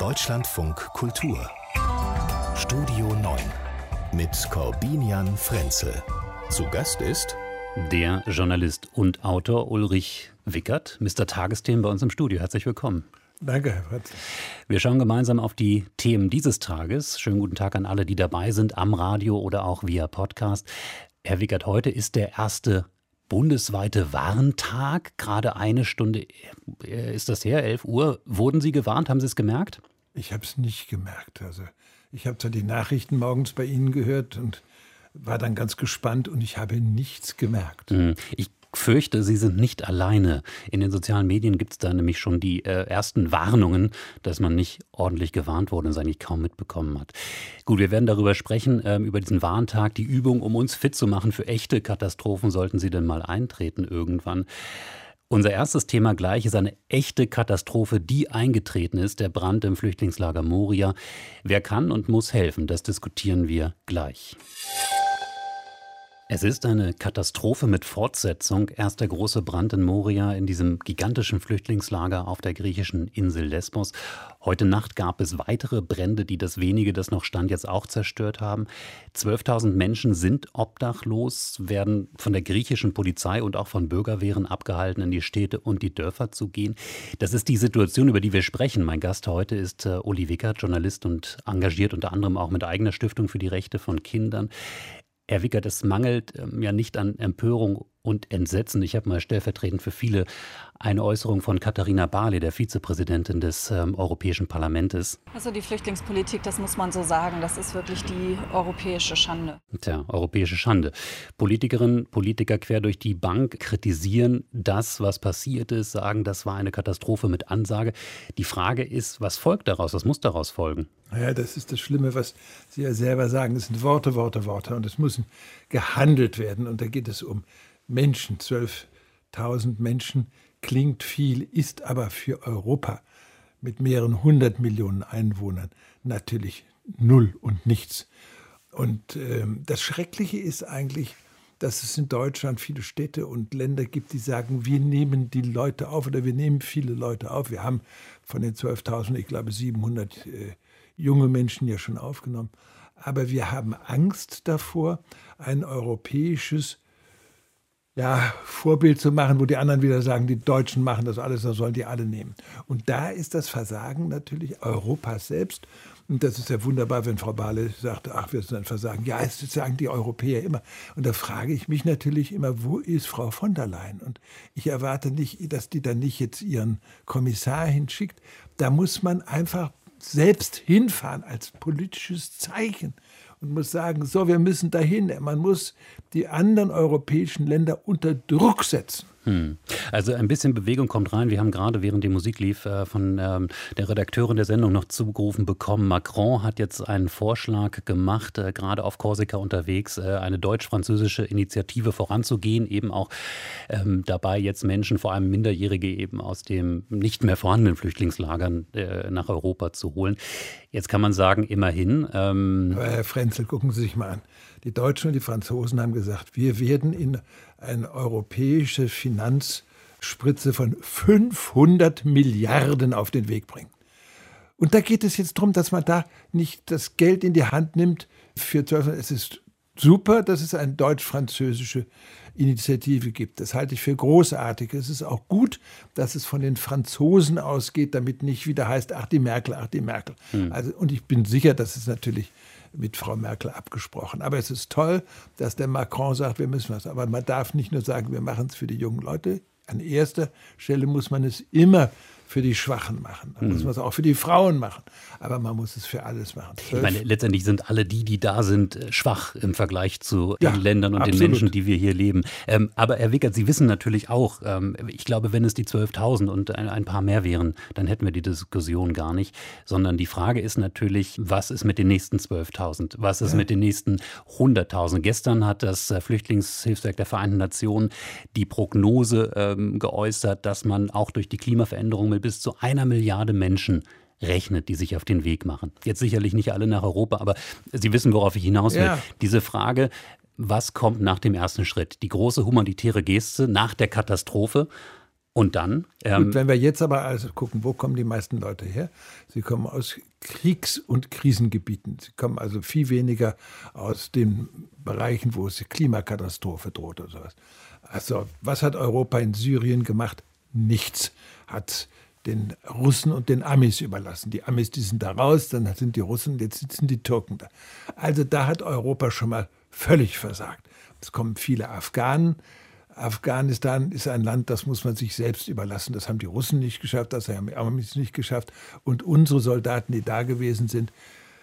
Deutschlandfunk Kultur Studio 9 mit Corbinian Frenzel. Zu Gast ist der Journalist und Autor Ulrich Wickert, Mr. Tagesthemen bei uns im Studio. Herzlich willkommen. Danke, Herr Frenzel. Wir schauen gemeinsam auf die Themen dieses Tages. Schönen guten Tag an alle, die dabei sind, am Radio oder auch via Podcast. Herr Wickert, heute ist der erste bundesweite Warntag. Gerade eine Stunde ist das her, 11 Uhr. Wurden Sie gewarnt? Haben Sie es gemerkt? Ich habe es nicht gemerkt. Also ich habe zwar die Nachrichten morgens bei Ihnen gehört und war dann ganz gespannt und ich habe nichts gemerkt. Ich fürchte, Sie sind nicht alleine. In den sozialen Medien gibt es da nämlich schon die ersten Warnungen, dass man nicht ordentlich gewarnt wurde und es eigentlich kaum mitbekommen hat. Gut, wir werden darüber sprechen, über diesen Warntag, die Übung, um uns fit zu machen für echte Katastrophen, sollten sie denn mal eintreten irgendwann. Unser erstes Thema gleich ist eine echte Katastrophe, die eingetreten ist, der Brand im Flüchtlingslager Moria. Wer kann und muss helfen, das diskutieren wir gleich. Es ist eine Katastrophe mit Fortsetzung. Erst der große Brand in Moria, in diesem gigantischen Flüchtlingslager auf der griechischen Insel Lesbos. Heute Nacht gab es weitere Brände, die das wenige, das noch stand, jetzt auch zerstört haben. 12.000 Menschen sind obdachlos, werden von der griechischen Polizei und auch von Bürgerwehren abgehalten, in die Städte und die Dörfer zu gehen. Das ist die Situation, über die wir sprechen. Mein Gast heute ist Uli Wickert, Journalist und engagiert unter anderem auch mit eigener Stiftung für die Rechte von Kindern. Herr Wickert, es mangelt ja nicht an Empörung und Entsetzen. Ich habe mal stellvertretend für viele eine Äußerung von Katharina Barley, der Vizepräsidentin des Europäischen Parlaments. Also die Flüchtlingspolitik, das muss man so sagen, das ist wirklich die europäische Schande. Tja, europäische Schande. Politikerinnen, Politiker quer durch die Bank kritisieren das, was passiert ist, sagen, das war eine Katastrophe mit Ansage. Die Frage ist, was folgt daraus? Was muss daraus folgen? Ja, das ist das Schlimme, was Sie ja selber sagen. Es sind Worte, Worte, Worte und es muss gehandelt werden. Und da geht es um Menschen, 12.000 Menschen, klingt viel, ist aber für Europa mit mehreren 100 Millionen Einwohnern natürlich null und nichts. Und das Schreckliche ist eigentlich, dass es in Deutschland viele Städte und Länder gibt, die sagen, wir nehmen die Leute auf oder wir nehmen viele Leute auf. Wir haben von den 12.000, ich glaube 700 junge Menschen ja schon aufgenommen. Aber wir haben Angst davor, ein europäisches Vorbild zu machen, wo die anderen wieder sagen, die Deutschen machen das alles, das sollen die alle nehmen. Und da ist das Versagen natürlich Europas selbst. Und das ist ja wunderbar, wenn Frau Barley sagt, ach, wir sind ein Versagen. Ja, das sagen die Europäer immer. Und da frage ich mich natürlich immer, wo ist Frau von der Leyen? Und ich erwarte nicht, dass die dann nicht jetzt ihren Kommissar hinschickt. Da muss man einfach selbst hinfahren als politisches Zeichen und muss sagen, so, wir müssen dahin. Man muss die anderen europäischen Länder unter Druck setzen. Also ein bisschen Bewegung kommt rein. Wir haben gerade, während die Musik lief, von der Redakteurin der Sendung noch zugerufen bekommen, Macron hat jetzt einen Vorschlag gemacht, gerade auf Korsika unterwegs, eine deutsch-französische Initiative voranzugehen, eben auch dabei jetzt Menschen, vor allem Minderjährige, eben aus dem nicht mehr vorhandenen Flüchtlingslagern nach Europa zu holen. Jetzt kann man sagen, immerhin. Aber Herr Frenzel, gucken Sie sich mal an. Die Deutschen und die Franzosen haben gesagt, wir werden in eine europäische Finanzspritze von 500 Milliarden auf den Weg bringen. Und da geht es jetzt darum, dass man da nicht das Geld in die Hand nimmt für 12. Es ist super, dass es eine deutsch-französische Initiative gibt. Das halte ich für großartig. Es ist auch gut, dass es von den Franzosen ausgeht, damit nicht wieder heißt, ach die Merkel, ach die Merkel. Also, und ich bin sicher, dass es natürlich mit Frau Merkel abgesprochen. Aber es ist toll, dass der Macron sagt, wir müssen was. Aber man darf nicht nur sagen, wir machen es für die jungen Leute. An erster Stelle muss man es immer für die Schwachen machen. Dann muss man es auch für die Frauen machen. Aber man muss es für alles machen. Ich meine, letztendlich sind alle die da sind, schwach im Vergleich zu den Ländern und absolut. Den Menschen, die wir hier leben. Aber Herr Wickert, Sie wissen natürlich auch, ich glaube, wenn es die 12.000 und ein paar mehr wären, dann hätten wir die Diskussion gar nicht. Sondern die Frage ist natürlich, was ist mit den nächsten 12.000? Was ist mit den nächsten 100.000? Gestern hat das Flüchtlingshilfswerk der Vereinten Nationen die Prognose geäußert, dass man auch durch die Klimaveränderung mit bis zu 1 Milliarde Menschen rechnet, die sich auf den Weg machen. Jetzt sicherlich nicht alle nach Europa, aber Sie wissen, worauf ich hinaus will. Ja. Diese Frage, was kommt nach dem ersten Schritt? Die große humanitäre Geste nach der Katastrophe. Und dann? Gut, wenn wir jetzt aber also gucken, wo kommen die meisten Leute her? Sie kommen aus Kriegs- und Krisengebieten. Sie kommen also viel weniger aus den Bereichen, wo es Klimakatastrophe droht oder sowas. Also was hat Europa in Syrien gemacht? Nichts. Hat den Russen und den Amis überlassen. Die Amis, die sind da raus, dann sind die Russen, jetzt sitzen die Türken da. Also da hat Europa schon mal völlig versagt. Es kommen viele Afghanen. Afghanistan ist ein Land, das muss man sich selbst überlassen. Das haben die Russen nicht geschafft, das haben die Amis nicht geschafft. Und unsere Soldaten, die da gewesen sind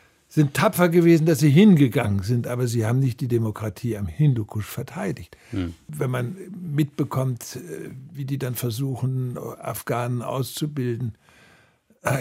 tapfer gewesen, dass sie hingegangen sind, aber sie haben nicht die Demokratie am Hindukusch verteidigt. Wenn man mitbekommt, wie die dann versuchen, Afghanen auszubilden, da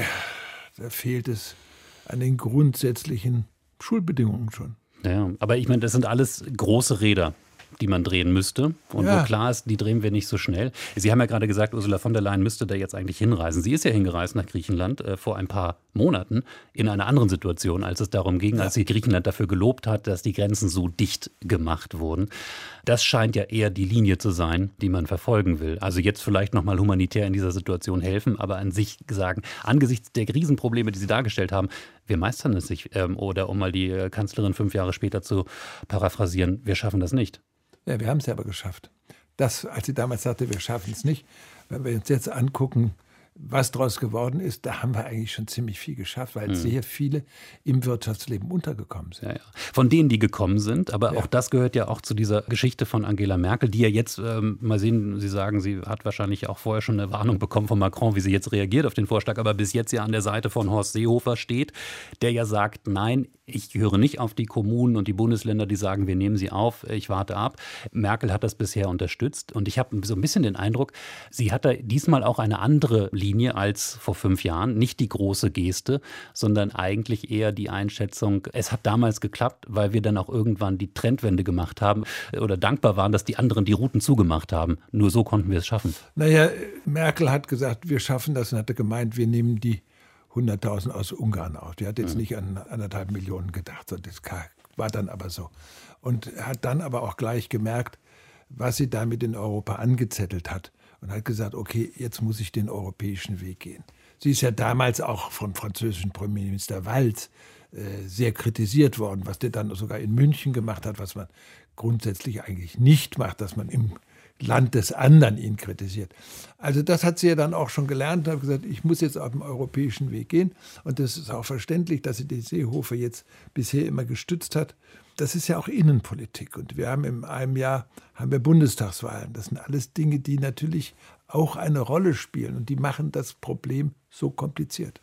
fehlt es an den grundsätzlichen Schulbedingungen schon. Ja, aber ich meine, das sind alles große Räder, die man drehen müsste. Und wo klar ist, die drehen wir nicht so schnell. Sie haben ja gerade gesagt, Ursula von der Leyen müsste da jetzt eigentlich hinreisen. Sie ist ja hingereist nach Griechenland vor ein paar Monaten in einer anderen Situation, als es darum ging, als sie Griechenland dafür gelobt hat, dass die Grenzen so dicht gemacht wurden. Das scheint ja eher die Linie zu sein, die man verfolgen will. Also jetzt vielleicht nochmal humanitär in dieser Situation helfen, aber an sich sagen, angesichts der Riesenprobleme, die Sie dargestellt haben, wir meistern es nicht. Oder um mal die Kanzlerin 5 Jahre später zu paraphrasieren, wir schaffen das nicht. Ja, wir haben es aber geschafft. Das, als sie damals sagte, wir schaffen es nicht, wenn wir uns jetzt angucken, was daraus geworden ist, da haben wir eigentlich schon ziemlich viel geschafft, weil sehr viele im Wirtschaftsleben untergekommen sind. Ja, ja. Von denen, die gekommen sind, aber auch das gehört ja auch zu dieser Geschichte von Angela Merkel, die ja jetzt, mal sehen, Sie sagen, sie hat wahrscheinlich auch vorher schon eine Warnung bekommen von Macron, wie sie jetzt reagiert auf den Vorschlag, aber bis jetzt ja an der Seite von Horst Seehofer steht, der ja sagt, nein, ich höre nicht auf die Kommunen und die Bundesländer, die sagen, wir nehmen sie auf, ich warte ab. Merkel hat das bisher unterstützt und ich habe so ein bisschen den Eindruck, sie hat da diesmal auch eine andere Linie als vor 5 Jahren. Nicht die große Geste, sondern eigentlich eher die Einschätzung, es hat damals geklappt, weil wir dann auch irgendwann die Trendwende gemacht haben oder dankbar waren, dass die anderen die Routen zugemacht haben. Nur so konnten wir es schaffen. Naja, Merkel hat gesagt, wir schaffen das und hatte gemeint, wir nehmen die 100.000 aus Ungarn auf. Die hat jetzt nicht an 1,5 Millionen gedacht. Das war dann aber so. Und hat dann aber auch gleich gemerkt, was sie damit in Europa angezettelt hat. Und hat gesagt, okay, jetzt muss ich den europäischen Weg gehen. Sie ist ja damals auch vom französischen Premierminister Valls sehr kritisiert worden, was der dann sogar in München gemacht hat, was man grundsätzlich eigentlich nicht macht, dass man im Land des anderen ihn kritisiert. Also das hat sie ja dann auch schon gelernt und hat gesagt, ich muss jetzt auf dem europäischen Weg gehen. Und das ist auch verständlich, dass sie die Seehofer jetzt bisher immer gestützt hat. Das ist ja auch Innenpolitik. Und wir haben in einem Jahr Bundestagswahlen. Das sind alles Dinge, die natürlich auch eine Rolle spielen. Und die machen das Problem so kompliziert.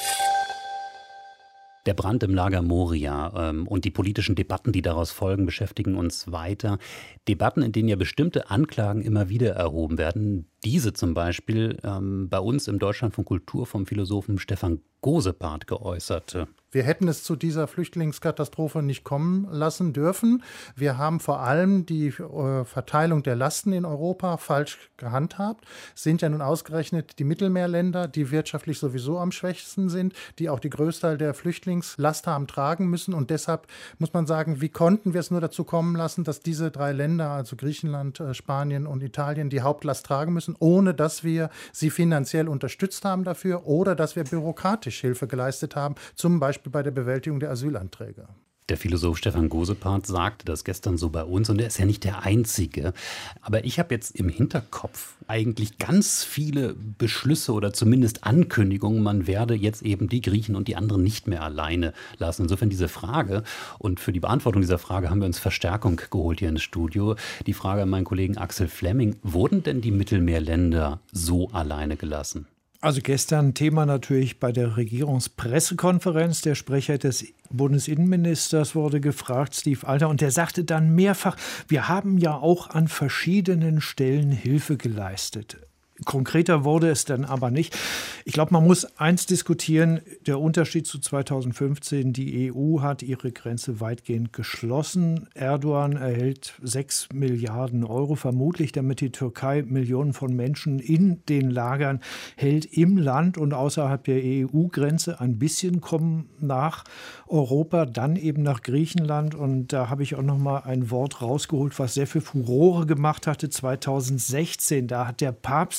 Der Brand im Lager Moria und die politischen Debatten, die daraus folgen, beschäftigen uns weiter. Debatten, in denen ja bestimmte Anklagen immer wieder erhoben werden. Diese zum Beispiel bei uns im Deutschlandfunk Kultur vom Philosophen Stefan Gosepart geäußert. Wir hätten es zu dieser Flüchtlingskatastrophe nicht kommen lassen dürfen. Wir haben vor allem die Verteilung der Lasten in Europa falsch gehandhabt. Es sind ja nun ausgerechnet die Mittelmeerländer, die wirtschaftlich sowieso am schwächsten sind, die auch die größte Teil der Flüchtlingslast haben tragen müssen. Und deshalb muss man sagen, wie konnten wir es nur dazu kommen lassen, dass diese 3 Länder, also Griechenland, Spanien und Italien, die Hauptlast tragen müssen, ohne dass wir sie finanziell unterstützt haben dafür oder dass wir bürokratisch Hilfe geleistet haben, zum Beispiel bei der Bewältigung der Asylanträge. Der Philosoph Stefan Gosepart sagte das gestern so bei uns und er ist ja nicht der Einzige. Aber ich habe jetzt im Hinterkopf eigentlich ganz viele Beschlüsse oder zumindest Ankündigungen, man werde jetzt eben die Griechen und die anderen nicht mehr alleine lassen. Insofern diese Frage, und für die Beantwortung dieser Frage haben wir uns Verstärkung geholt hier ins Studio. Die Frage an meinen Kollegen Axel Flemming, wurden denn die Mittelmeerländer so alleine gelassen? Also gestern Thema natürlich bei der Regierungspressekonferenz. Der Sprecher des Bundesinnenministers wurde gefragt, Steve Alter, und der sagte dann mehrfach, wir haben ja auch an verschiedenen Stellen Hilfe geleistet. Konkreter wurde es dann aber nicht. Ich glaube, man muss eins diskutieren, der Unterschied zu 2015. Die EU hat ihre Grenze weitgehend geschlossen. Erdogan erhält 6 Milliarden Euro, vermutlich damit die Türkei Millionen von Menschen in den Lagern hält, im Land und außerhalb der EU-Grenze. Ein bisschen kommen nach Europa, dann eben nach Griechenland. Und da habe ich auch noch mal ein Wort rausgeholt, was sehr viel Furore gemacht hatte 2016. Da hat der Papst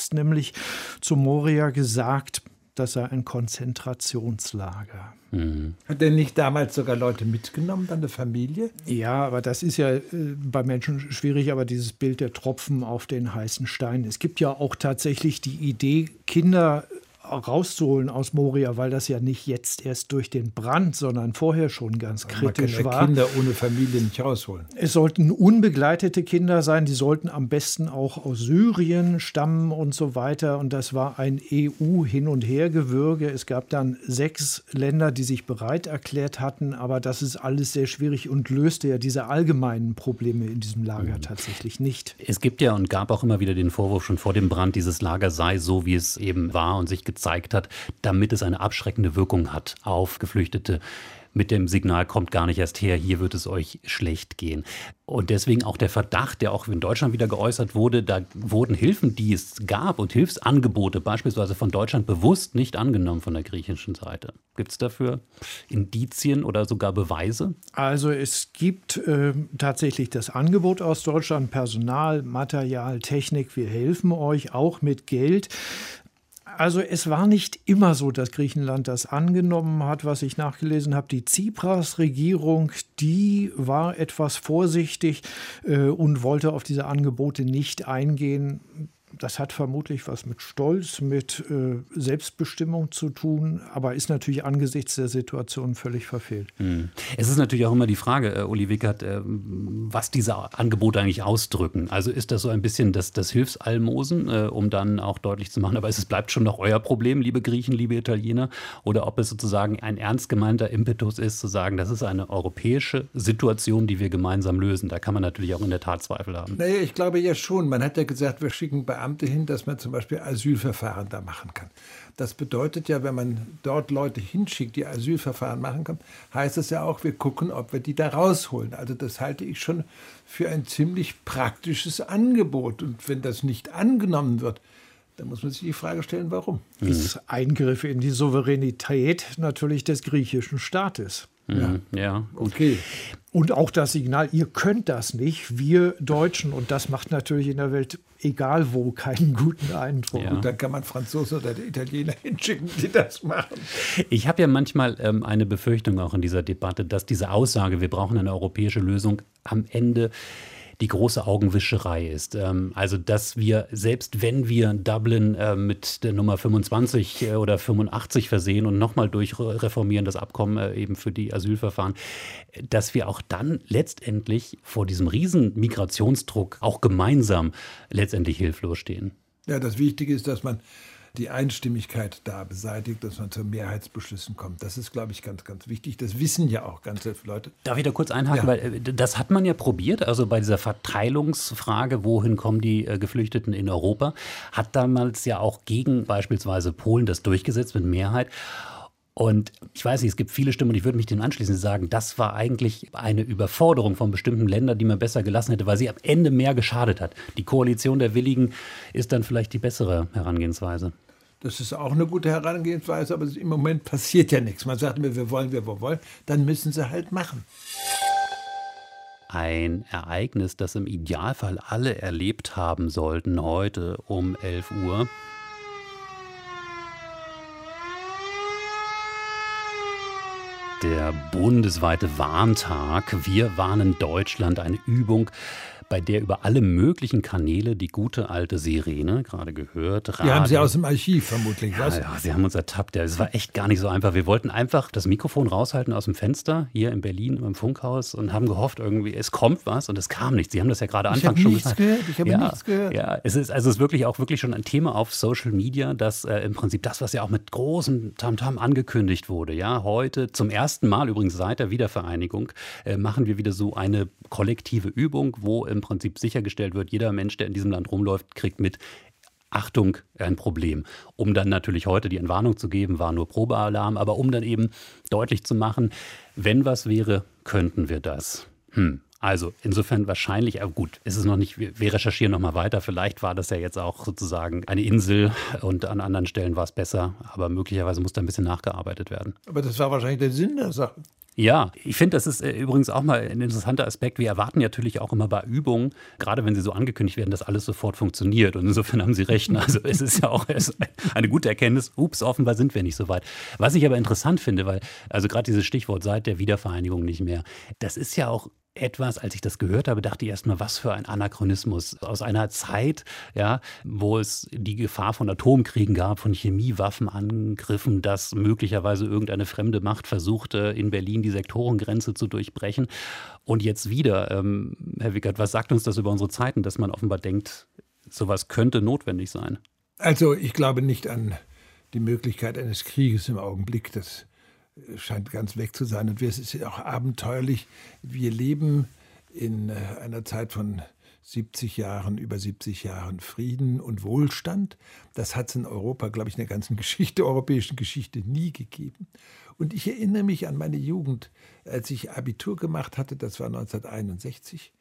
selbst nämlich zu Moria gesagt, das sei ein Konzentrationslager. Hat er nicht damals sogar Leute mitgenommen, dann eine Familie? Ja, aber das ist ja bei Menschen schwierig, aber dieses Bild der Tropfen auf den heißen Stein. Es gibt ja auch tatsächlich die Idee, Kinder rauszuholen aus Moria, weil das ja nicht jetzt erst durch den Brand, sondern vorher schon ganz kritisch war. Kinder ohne Familie nicht rausholen. Es sollten unbegleitete Kinder sein, die sollten am besten auch aus Syrien stammen und so weiter. Und das war ein EU-Hin- und Hergewürge. Es gab dann 6 Länder, die sich bereit erklärt hatten, aber das ist alles sehr schwierig und löste ja diese allgemeinen Probleme in diesem Lager tatsächlich nicht. Es gibt ja und gab auch immer wieder den Vorwurf schon vor dem Brand, dieses Lager sei so, wie es eben war und sich gezeigt hat, damit es eine abschreckende Wirkung hat auf Geflüchtete. Mit dem Signal, kommt gar nicht erst her, hier wird es euch schlecht gehen. Und deswegen auch der Verdacht, der auch in Deutschland wieder geäußert wurde, da wurden Hilfen, die es gab und Hilfsangebote beispielsweise von Deutschland bewusst nicht angenommen von der griechischen Seite. Gibt es dafür Indizien oder sogar Beweise? Also es gibt tatsächlich das Angebot aus Deutschland, Personal, Material, Technik, wir helfen euch auch mit Geld. Also es war nicht immer so, dass Griechenland das angenommen hat, was ich nachgelesen habe. Die Tsipras-Regierung, die war etwas vorsichtig und wollte auf diese Angebote nicht eingehen. Das hat vermutlich was mit Stolz, mit Selbstbestimmung zu tun, aber ist natürlich angesichts der Situation völlig verfehlt. Es ist natürlich auch immer die Frage, Uli Wickert, was diese Angebote eigentlich ausdrücken. Also ist das so ein bisschen das Hilfsalmosen, um dann auch deutlich zu machen, aber es bleibt schon noch euer Problem, liebe Griechen, liebe Italiener, oder ob es sozusagen ein ernst gemeinter Impetus ist, zu sagen, das ist eine europäische Situation, die wir gemeinsam lösen. Da kann man natürlich auch in der Tat Zweifel haben. Naja, ich glaube ja schon. Man hat ja gesagt, wir schicken Beamte hin, dass man zum Beispiel Asylverfahren da machen kann. Das bedeutet ja, wenn man dort Leute hinschickt, die Asylverfahren machen können, heißt es ja auch, wir gucken, ob wir die da rausholen. Also das halte ich schon für ein ziemlich praktisches Angebot. Und wenn das nicht angenommen wird, dann muss man sich die Frage stellen, warum. Das ist Eingriffe in die Souveränität natürlich des griechischen Staates. Ja, gut. Okay. Und auch das Signal, ihr könnt das nicht, wir Deutschen. Und das macht natürlich in der Welt, egal wo, keinen guten Eindruck. Und dann kann man Franzosen oder Italiener hinschicken, die das machen. Ich habe ja manchmal eine Befürchtung auch in dieser Debatte, dass diese Aussage, wir brauchen eine europäische Lösung, am Ende die große Augenwischerei ist. Also, dass wir, selbst wenn wir Dublin mit der Nummer 25 oder 85 versehen und nochmal durchreformieren, das Abkommen eben für die Asylverfahren, dass wir auch dann letztendlich vor diesem riesen Migrationsdruck auch gemeinsam letztendlich hilflos stehen. Ja, das Wichtige ist, dass man die Einstimmigkeit da beseitigt, dass man zu Mehrheitsbeschlüssen kommt. Das ist, glaube ich, ganz, ganz wichtig. Das wissen ja auch ganz viele Leute. Darf ich da kurz einhaken? Ja. Weil das hat man ja probiert, also bei dieser Verteilungsfrage, wohin kommen die Geflüchteten in Europa, hat damals ja auch gegen beispielsweise Polen das durchgesetzt mit Mehrheit. Und ich weiß nicht, es gibt viele Stimmen, und ich würde mich dem anschließen, die sagen, das war eigentlich eine Überforderung von bestimmten Ländern, die man besser gelassen hätte, weil sie am Ende mehr geschadet hat. Die Koalition der Willigen ist dann vielleicht die bessere Herangehensweise. Das ist auch eine gute Herangehensweise, aber im Moment passiert ja nichts. Man sagt mir, wir wollen, dann müssen sie halt machen. Ein Ereignis, das im Idealfall alle erlebt haben sollten, heute um 11 Uhr. Der bundesweite Warntag. Wir warnen Deutschland, eine Übung, bei der über alle möglichen Kanäle die gute alte Sirene, gerade gehört, Radio. Die haben Sie aus dem Archiv vermutlich, was? Ja, Sie haben uns ertappt. Ja, es war echt gar nicht so einfach. Wir wollten einfach das Mikrofon raushalten aus dem Fenster, hier in Berlin im Funkhaus, und haben gehofft, irgendwie, es kommt was, und es kam nichts. Sie haben das ja gerade anfangs schon gesagt. Ich habe nichts gehört. Ja, es ist wirklich auch wirklich schon ein Thema auf Social Media, dass im Prinzip das, was ja auch mit großem Tamtam angekündigt wurde, ja, heute zum ersten Mal übrigens seit der Wiedervereinigung machen wir wieder so eine kollektive Übung, wo im Prinzip sichergestellt wird, jeder Mensch, der in diesem Land rumläuft, kriegt mit, Achtung, ein Problem. Um dann natürlich heute die Entwarnung zu geben, war nur Probealarm, aber um dann eben deutlich zu machen, wenn was wäre, könnten wir das. Also insofern wahrscheinlich, aber gut, ist es noch nicht, wir recherchieren noch mal weiter, vielleicht war das ja jetzt auch sozusagen eine Insel und an anderen Stellen war es besser, aber möglicherweise muss da ein bisschen nachgearbeitet werden. Aber das war wahrscheinlich der Sinn der Sache. Ja, ich finde, das ist übrigens auch mal ein interessanter Aspekt. Wir erwarten natürlich auch immer bei Übungen, gerade wenn sie so angekündigt werden, dass alles sofort funktioniert. Und insofern haben Sie recht. Also es ist ja auch eine gute Erkenntnis. Ups, offenbar sind wir nicht so weit. Was ich aber interessant finde, weil also gerade dieses Stichwort seit der Wiedervereinigung nicht mehr, das ist ja auch etwas, als ich das gehört habe, dachte ich erstmal, was für ein Anachronismus. Aus einer Zeit, ja, wo es die Gefahr von Atomkriegen gab, von Chemiewaffenangriffen, dass möglicherweise irgendeine fremde Macht versuchte, in Berlin die Sektorengrenze zu durchbrechen. Und jetzt wieder, Herr Wickert, was sagt uns das über unsere Zeiten, dass man offenbar denkt, sowas könnte notwendig sein? Also ich glaube nicht an die Möglichkeit eines Krieges im Augenblick. Das scheint ganz weg zu sein. Und es ist auch abenteuerlich. Wir leben in einer Zeit von 70 Jahren, über 70 Jahren Frieden und Wohlstand. Das hat es in Europa, glaube ich, in der ganzen europäischen Geschichte nie gegeben. Und ich erinnere mich an meine Jugend, als ich Abitur gemacht hatte, das war 1961.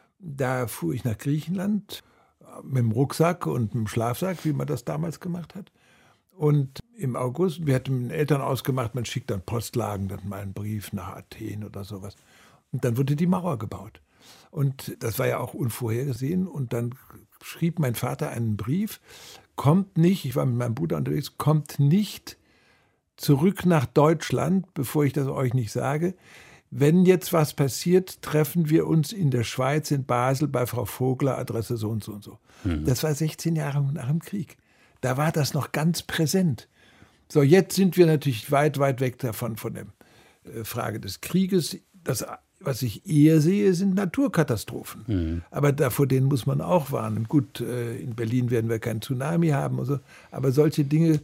Da fuhr ich nach Griechenland mit dem Rucksack und mit dem Schlafsack, wie man das damals gemacht hat. Und im August, wir hatten mit den Eltern ausgemacht, man schickt dann Postlagen, dann mal einen Brief nach Athen oder sowas. Und dann wurde die Mauer gebaut. Und das war ja auch unvorhergesehen. Und dann schrieb mein Vater einen Brief, kommt nicht, ich war mit meinem Bruder unterwegs, kommt nicht zurück nach Deutschland, bevor ich das euch nicht sage. Wenn jetzt was passiert, treffen wir uns in der Schweiz, in Basel, bei Frau Vogler, Adresse so und so und so. Das war 16 Jahre nach dem Krieg. Da war das noch ganz präsent. So, jetzt sind wir natürlich weit, weit weg davon, von der Frage des Krieges. Das, was ich eher sehe, sind Naturkatastrophen. Aber vor denen muss man auch warnen. Gut, in Berlin werden wir keinen Tsunami haben, und so, aber solche Dinge,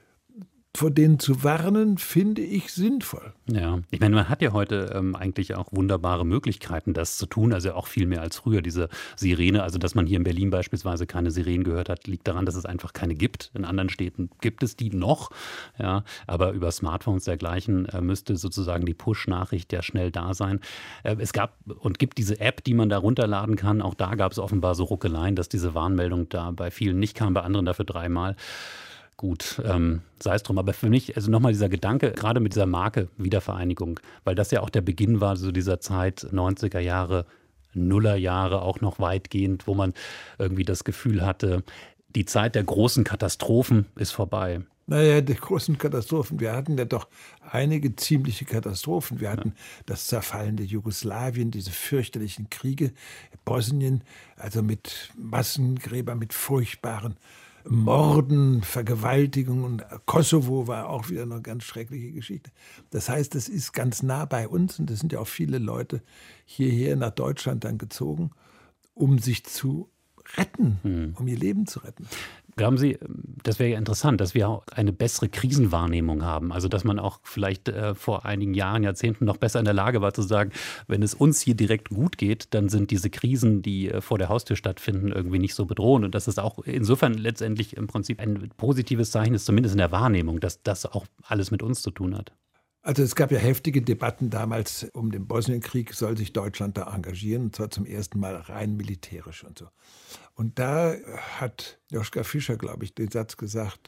vor denen zu warnen, finde ich sinnvoll. Ja, ich meine, man hat ja heute eigentlich auch wunderbare Möglichkeiten, das zu tun. Also auch viel mehr als früher, diese Sirene. Also dass man hier in Berlin beispielsweise keine Sirenen gehört hat, liegt daran, dass es einfach keine gibt. In anderen Städten gibt es die noch. Ja, aber über Smartphones dergleichen müsste sozusagen die Push-Nachricht ja schnell da sein. Es gab und gibt diese App, die man da runterladen kann. Auch da gab es offenbar so Ruckeleien, dass diese Warnmeldung da bei vielen nicht kam, bei anderen dafür 3-mal. Gut, sei es drum. Aber für mich, also nochmal dieser Gedanke, gerade mit dieser Marke Wiedervereinigung, weil das ja auch der Beginn war, so dieser Zeit, 90er Jahre, Nullerjahre auch noch weitgehend, wo man irgendwie das Gefühl hatte, die Zeit der großen Katastrophen ist vorbei. Naja, die großen Katastrophen. Wir hatten ja doch einige ziemliche Katastrophen. Wir hatten das zerfallende Jugoslawien, diese fürchterlichen Kriege, Bosnien, also mit Massengräbern, mit furchtbaren Morden, Vergewaltigungen. Kosovo war auch wieder eine ganz schreckliche Geschichte. Das heißt, das ist ganz nah bei uns und es sind ja auch viele Leute hierher nach Deutschland dann gezogen, um sich zu retten, um ihr Leben zu retten. Glauben Sie, das wäre ja interessant, dass wir auch eine bessere Krisenwahrnehmung haben. Also dass man auch vielleicht vor einigen Jahren, Jahrzehnten noch besser in der Lage war zu sagen, wenn es uns hier direkt gut geht, dann sind diese Krisen, die vor der Haustür stattfinden, irgendwie nicht so bedrohend. Und dass es auch insofern letztendlich im Prinzip ein positives Zeichen ist, zumindest in der Wahrnehmung, dass das auch alles mit uns zu tun hat. Also es gab ja heftige Debatten damals um den Bosnienkrieg, soll sich Deutschland da engagieren, und zwar zum ersten Mal rein militärisch und so. Und da hat Joschka Fischer, glaube ich, den Satz gesagt,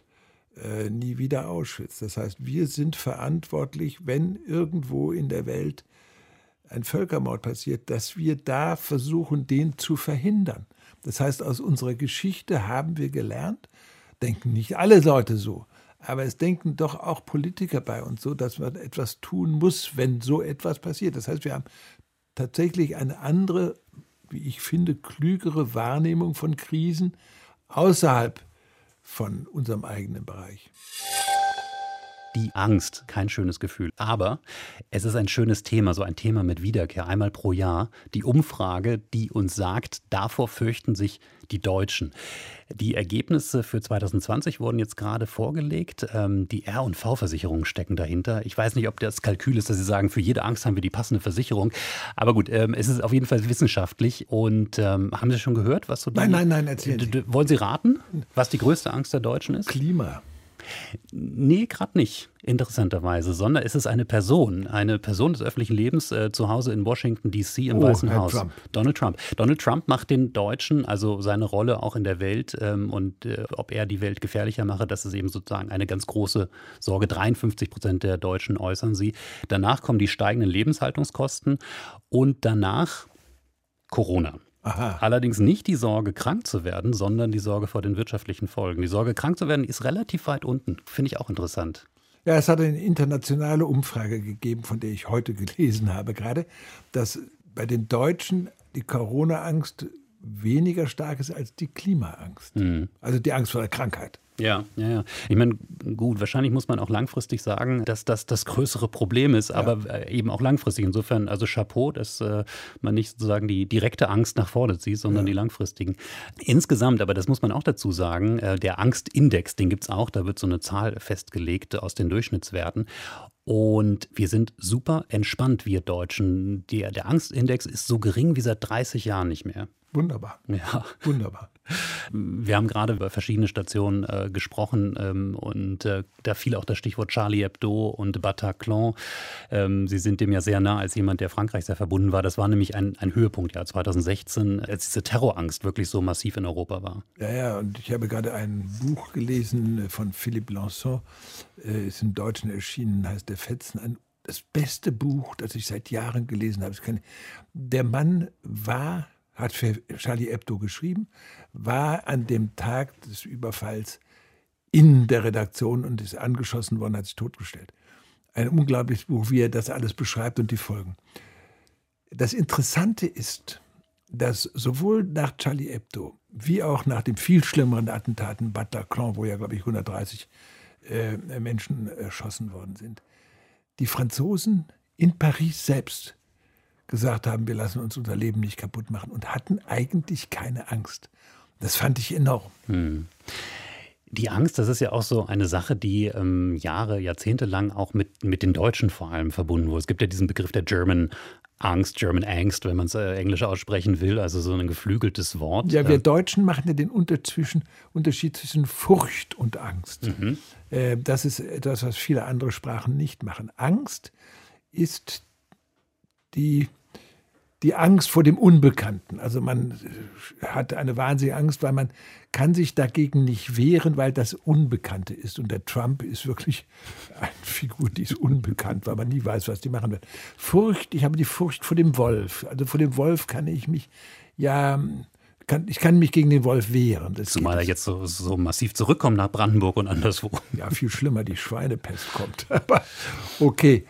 nie wieder Auschwitz. Das heißt, wir sind verantwortlich, wenn irgendwo in der Welt ein Völkermord passiert, dass wir da versuchen, den zu verhindern. Das heißt, aus unserer Geschichte haben wir gelernt, denken nicht alle Leute so, aber es denken doch auch Politiker bei uns so, dass man etwas tun muss, wenn so etwas passiert. Das heißt, wir haben tatsächlich eine andere, wie ich finde, klügere Wahrnehmung von Krisen außerhalb von unserem eigenen Bereich. Die Angst, kein schönes Gefühl. Aber es ist ein schönes Thema, so ein Thema mit Wiederkehr, einmal pro Jahr. Die Umfrage, die uns sagt, davor fürchten sich die Deutschen. Die Ergebnisse für 2020 wurden jetzt gerade vorgelegt. Die R&V-Versicherungen stecken dahinter. Ich weiß nicht, ob das Kalkül ist, dass Sie sagen, für jede Angst haben wir die passende Versicherung. Aber gut, es ist auf jeden Fall wissenschaftlich. Und haben Sie schon gehört, was so... Nein, erzählen Sie. Wollen Sie raten, was die größte Angst der Deutschen ist? Klima. Nee, gerade nicht, interessanterweise, sondern es ist eine Person des öffentlichen Lebens zu Hause in Washington, D.C. im Weißen Herr Haus. Trump. Donald Trump. Donald Trump macht den Deutschen, also seine Rolle auch in der Welt ob er die Welt gefährlicher mache, das ist eben sozusagen eine ganz große Sorge. 53% der Deutschen äußern sie. Danach kommen die steigenden Lebenshaltungskosten und danach Corona. Aha. Allerdings nicht die Sorge, krank zu werden, sondern die Sorge vor den wirtschaftlichen Folgen. Die Sorge, krank zu werden, ist relativ weit unten. Finde ich auch interessant. Ja, es hat eine internationale Umfrage gegeben, von der ich heute gelesen habe gerade, dass bei den Deutschen die Corona-Angst weniger stark ist als die Klimaangst. Also die Angst vor der Krankheit. Ja. Ich meine, gut, wahrscheinlich muss man auch langfristig sagen, dass das das größere Problem ist, aber eben auch langfristig. Insofern, also Chapeau, dass man nicht sozusagen die direkte Angst nach vorne zieht, sondern die langfristigen. Insgesamt, aber das muss man auch dazu sagen, der Angstindex, den gibt es auch, da wird so eine Zahl festgelegt aus den Durchschnittswerten. Und wir sind super entspannt, wir Deutschen. Der Angstindex ist so gering wie seit 30 Jahren nicht mehr. Wunderbar. Ja. Wunderbar. Wir haben gerade über verschiedene Stationen gesprochen und da fiel auch das Stichwort Charlie Hebdo und Bataclan. Sie sind dem ja sehr nah als jemand, der Frankreich sehr verbunden war. Das war nämlich ein Höhepunkt, 2016, als diese Terrorangst wirklich so massiv in Europa war. Ja, und ich habe gerade ein Buch gelesen von Philippe Lançon, ist im Deutschen erschienen, heißt Der Fetzen, das beste Buch, das ich seit Jahren gelesen habe. Der Mann hat für Charlie Hebdo geschrieben, war an dem Tag des Überfalls in der Redaktion und ist angeschossen worden, hat sich totgestellt. Ein unglaubliches Buch, wie er das alles beschreibt und die Folgen. Das Interessante ist, dass sowohl nach Charlie Hebdo wie auch nach dem viel schlimmeren Attentat in Bataclan, wo ja, glaube ich, 130 Menschen erschossen worden sind, die Franzosen in Paris selbst gesagt haben, wir lassen uns unser Leben nicht kaputt machen und hatten eigentlich keine Angst. Das fand ich enorm. Die Angst, das ist ja auch so eine Sache, die Jahrzehnte lang auch mit den Deutschen vor allem verbunden wurde. Es gibt ja diesen Begriff der German Angst, wenn man es englisch aussprechen will, also so ein geflügeltes Wort. Ja, wir Deutschen machen ja den Unterschied zwischen Furcht und Angst. Das ist etwas, was viele andere Sprachen nicht machen. Angst ist die Angst vor dem Unbekannten. Also man hat eine wahnsinnige Angst, weil man kann sich dagegen nicht wehren, weil das Unbekannte ist. Und der Trump ist wirklich eine Figur, die ist unbekannt, weil man nie weiß, was die machen wird. Furcht, ich habe die Furcht vor dem Wolf. Also vor dem Wolf kann ich mich ich kann mich gegen den Wolf wehren. Zumal er jetzt so massiv zurückkommt nach Brandenburg und anderswo. Ja, viel schlimmer, die Schweinepest kommt. Aber okay.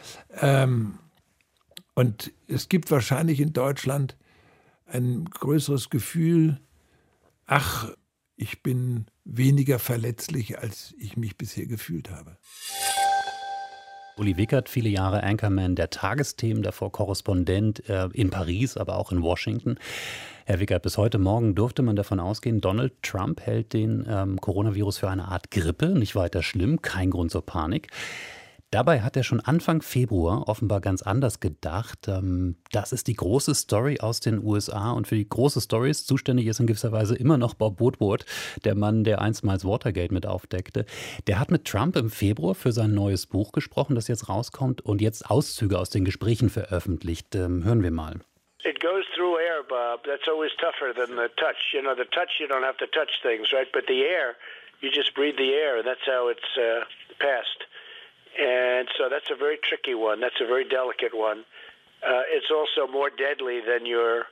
Und es gibt wahrscheinlich in Deutschland ein größeres Gefühl, ich bin weniger verletzlich, als ich mich bisher gefühlt habe. Uli Wickert, viele Jahre Anchorman der Tagesthemen, davor Korrespondent in Paris, aber auch in Washington. Herr Wickert, bis heute Morgen durfte man davon ausgehen, Donald Trump hält den Coronavirus für eine Art Grippe, nicht weiter schlimm, kein Grund zur Panik. Dabei hat er schon Anfang Februar offenbar ganz anders gedacht. Das ist die große Story aus den USA und für die große Stories zuständig ist in gewisser Weise immer noch Bob Woodward, der Mann, der einstmals Watergate mit aufdeckte. Der hat mit Trump im Februar für sein neues Buch gesprochen, das jetzt rauskommt und jetzt Auszüge aus den Gesprächen veröffentlicht. Hören wir mal. It goes through air, Bob. That's always tougher than the touch. You know, the touch, you don't have to touch things, right? But the air, you just breathe the air, and that's how it's passed. And so that's a very tricky one. That's a very delicate one. It's also more deadly than your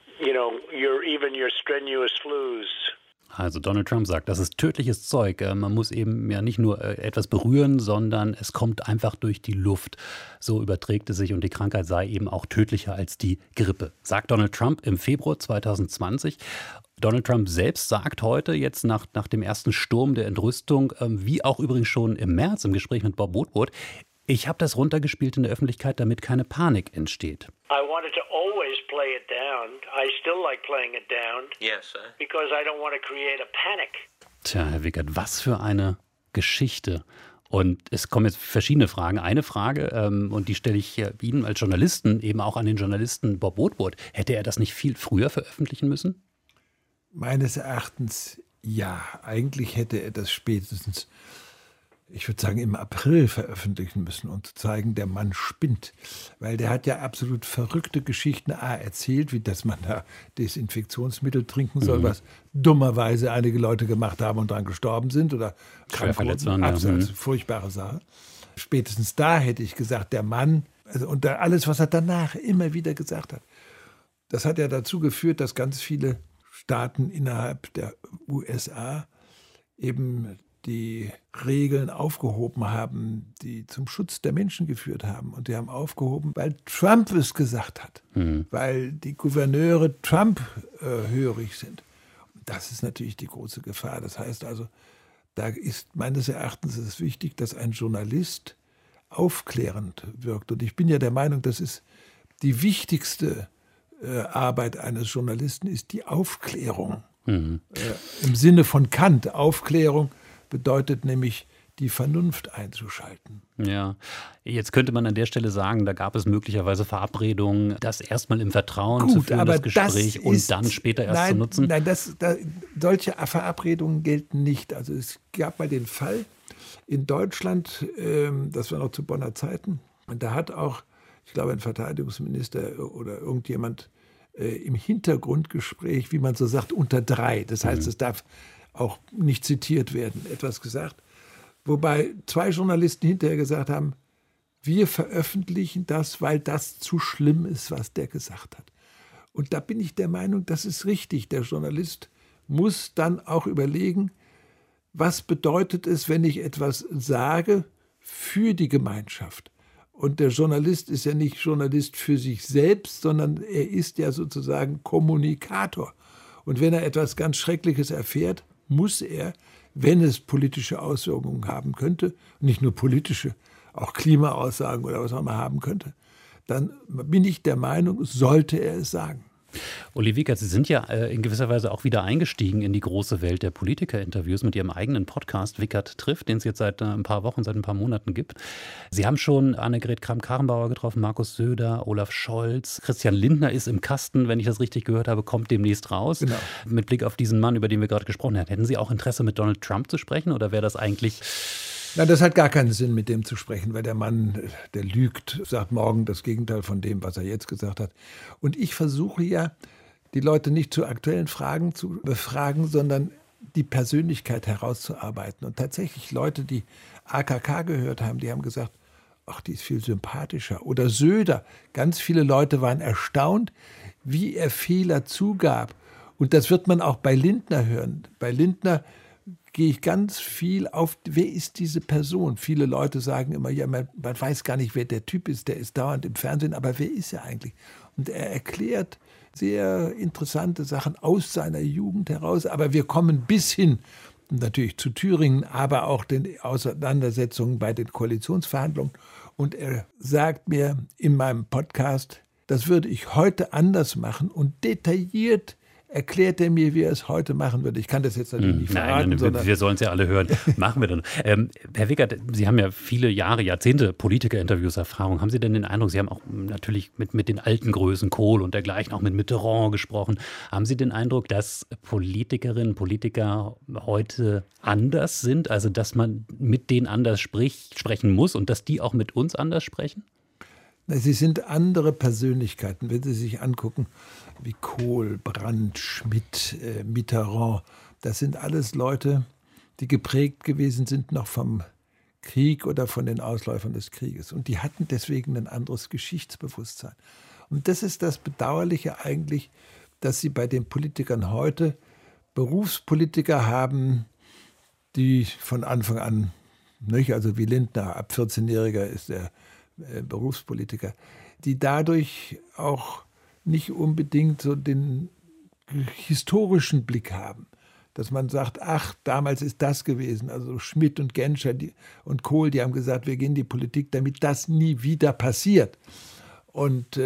strenuous flus. Also Donald Trump sagt, das ist tödliches Zeug. Man muss eben ja nicht nur etwas berühren, sondern es kommt einfach durch die Luft. So überträgt es sich und die Krankheit sei eben auch tödlicher als die Grippe, sagt Donald Trump im Februar 2020. Donald Trump selbst sagt heute, jetzt nach dem ersten Sturm der Entrüstung, wie auch übrigens schon im März im Gespräch mit Bob Woodward, ich habe das runtergespielt in der Öffentlichkeit, damit keine Panik entsteht. I wanted to always play it down. I still like playing it down. Yes, sir. Because I don't want to create a panic. Tja, Herr Wickert, was für eine Geschichte. Und es kommen jetzt verschiedene Fragen. Eine Frage, und die stelle ich Ihnen als Journalisten, eben auch an den Journalisten Bob Woodward. Hätte er das nicht viel früher veröffentlichen müssen? Meines Erachtens ja. Eigentlich hätte er das spätestens ich würde sagen, im April veröffentlichen müssen und zeigen, der Mann spinnt. Weil der hat ja absolut verrückte Geschichten erzählt, wie dass man da Desinfektionsmittel trinken soll, was dummerweise einige Leute gemacht haben und daran gestorben sind oder krank wurden. Absolut furchtbare Sache. Spätestens da hätte ich gesagt, der Mann, also und alles, was er danach immer wieder gesagt hat, das hat ja dazu geführt, dass ganz viele Staaten innerhalb der USA eben die Regeln aufgehoben haben, die zum Schutz der Menschen geführt haben. Und die haben aufgehoben, weil Trump es gesagt hat, weil die Gouverneure Trump-hörig sind. Und das ist natürlich die große Gefahr. Das heißt also, da ist meines Erachtens es wichtig, dass ein Journalist aufklärend wirkt. Und ich bin ja der Meinung, das ist die wichtigste Arbeit eines Journalisten, ist die Aufklärung. Im Sinne von Kant, Aufklärung bedeutet nämlich, die Vernunft einzuschalten. Ja, jetzt könnte man an der Stelle sagen, da gab es möglicherweise Verabredungen, das erstmal im Vertrauen zu führen, das Gespräch, und dann später erst zu nutzen. Nein, solche Verabredungen gelten nicht. Also es gab mal den Fall in Deutschland, das war noch zu Bonner Zeiten, und da hat auch, ich glaube, ein Verteidigungsminister oder irgendjemand im Hintergrundgespräch, wie man so sagt, unter drei. Das heißt, es darf auch nicht zitiert werden, etwas gesagt. Wobei 2 Journalisten hinterher gesagt haben, wir veröffentlichen das, weil das zu schlimm ist, was der gesagt hat. Und da bin ich der Meinung, das ist richtig. Der Journalist muss dann auch überlegen, was bedeutet es, wenn ich etwas sage für die Gemeinschaft. Und der Journalist ist ja nicht Journalist für sich selbst, sondern er ist ja sozusagen Kommunikator. Und wenn er etwas ganz Schreckliches erfährt, muss er, wenn es politische Auswirkungen haben könnte, nicht nur politische, auch Klimaaussagen oder was auch immer haben könnte, dann bin ich der Meinung, sollte er es sagen. Uli Wickert, Sie sind ja in gewisser Weise auch wieder eingestiegen in die große Welt der Politikerinterviews mit Ihrem eigenen Podcast Wickert trifft, den es jetzt seit ein paar Wochen, seit ein paar Monaten gibt. Sie haben schon Annegret Kramp-Karrenbauer getroffen, Markus Söder, Olaf Scholz. Christian Lindner ist im Kasten, wenn ich das richtig gehört habe, kommt demnächst raus. Genau. Mit Blick auf diesen Mann, über den wir gerade gesprochen haben. Hätten Sie auch Interesse, mit Donald Trump zu sprechen, oder wäre das eigentlich... Nein, das hat gar keinen Sinn, mit dem zu sprechen, weil der Mann, der lügt, sagt morgen das Gegenteil von dem, was er jetzt gesagt hat. Und ich versuche ja, die Leute nicht zu aktuellen Fragen zu befragen, sondern die Persönlichkeit herauszuarbeiten. Und tatsächlich Leute, die AKK gehört haben, die haben gesagt, ach, die ist viel sympathischer. Oder Söder. Ganz viele Leute waren erstaunt, wie er Fehler zugab. Und das wird man auch bei Lindner hören. Bei Lindner gehe ich ganz viel auf, wer ist diese Person? Viele Leute sagen immer, ja, man weiß gar nicht, wer der Typ ist, der ist dauernd im Fernsehen, aber wer ist er eigentlich? Und er erklärt sehr interessante Sachen aus seiner Jugend heraus, aber wir kommen bis hin, natürlich zu Thüringen, aber auch den Auseinandersetzungen bei den Koalitionsverhandlungen. Und er sagt mir in meinem Podcast, das würde ich heute anders machen, und detailliert erklärt er mir, wie er es heute machen würde. Ich kann das jetzt natürlich nicht verraten. Nein, wir sollen es ja alle hören. Machen wir dann. Herr Wickert, Sie haben ja viele Jahre, Jahrzehnte Politikerinterviews-Erfahrung. Haben Sie denn den Eindruck, Sie haben auch natürlich mit den alten Größen, Kohl und dergleichen, auch mit Mitterrand gesprochen. Haben Sie den Eindruck, dass Politikerinnen und Politiker heute anders sind? Also, dass man mit denen anders sprechen muss und dass die auch mit uns anders sprechen? Sie sind andere Persönlichkeiten, wenn Sie sich angucken, wie Kohl, Brandt, Schmidt, Mitterrand. Das sind alles Leute, die geprägt gewesen sind noch vom Krieg oder von den Ausläufern des Krieges. Und die hatten deswegen ein anderes Geschichtsbewusstsein. Und das ist das Bedauerliche eigentlich, dass Sie bei den Politikern heute Berufspolitiker haben, die von Anfang an, nicht, also wie Lindner, ab 14-Jähriger ist er Berufspolitiker, die dadurch auch nicht unbedingt so den historischen Blick haben, dass man sagt, ach, damals ist das gewesen. Also Schmidt und Genscher und Kohl, die haben gesagt, wir gehen in die Politik, damit das nie wieder passiert. Und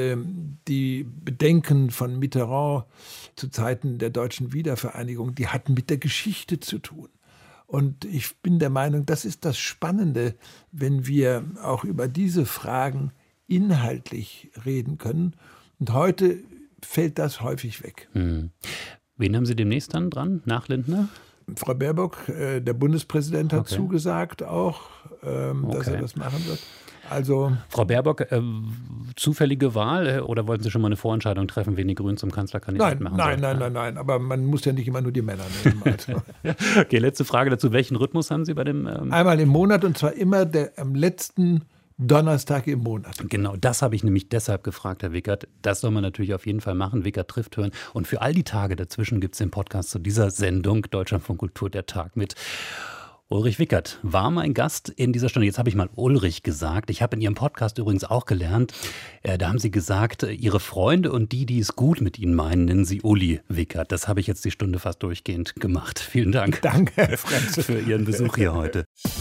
die Bedenken von Mitterrand zu Zeiten der deutschen Wiedervereinigung, die hatten mit der Geschichte zu tun. Und ich bin der Meinung, das ist das Spannende, wenn wir auch über diese Fragen inhaltlich reden können. Und heute fällt das häufig weg. Wen haben Sie demnächst dann dran, nach Lindner? Frau Baerbock, der Bundespräsident hat zugesagt auch, dass er das machen wird. Also Frau Baerbock, zufällige Wahl oder wollten Sie schon mal eine Vorentscheidung treffen, wen die Grünen zum Kanzlerkandidaten machen sollen? Nein. Aber man muss ja nicht immer nur die Männer nehmen. Also. Okay, letzte Frage dazu. Welchen Rhythmus haben Sie bei dem? Einmal im Monat und zwar immer am letzten Donnerstag im Monat. Genau, das habe ich nämlich deshalb gefragt, Herr Wickert. Das soll man natürlich auf jeden Fall machen. Wickert trifft hören. Und für all die Tage dazwischen gibt es den Podcast zu dieser Sendung Deutschlandfunk Kultur, der Tag mit Ulrich Wickert war mein Gast in dieser Stunde. Jetzt habe ich mal Ulrich gesagt. Ich habe in Ihrem Podcast übrigens auch gelernt, da haben Sie gesagt, Ihre Freunde und die es gut mit Ihnen meinen, nennen Sie Uli Wickert. Das habe ich jetzt die Stunde fast durchgehend gemacht. Vielen Dank. Danke, Herr Frenzel, für Ihren Besuch hier heute.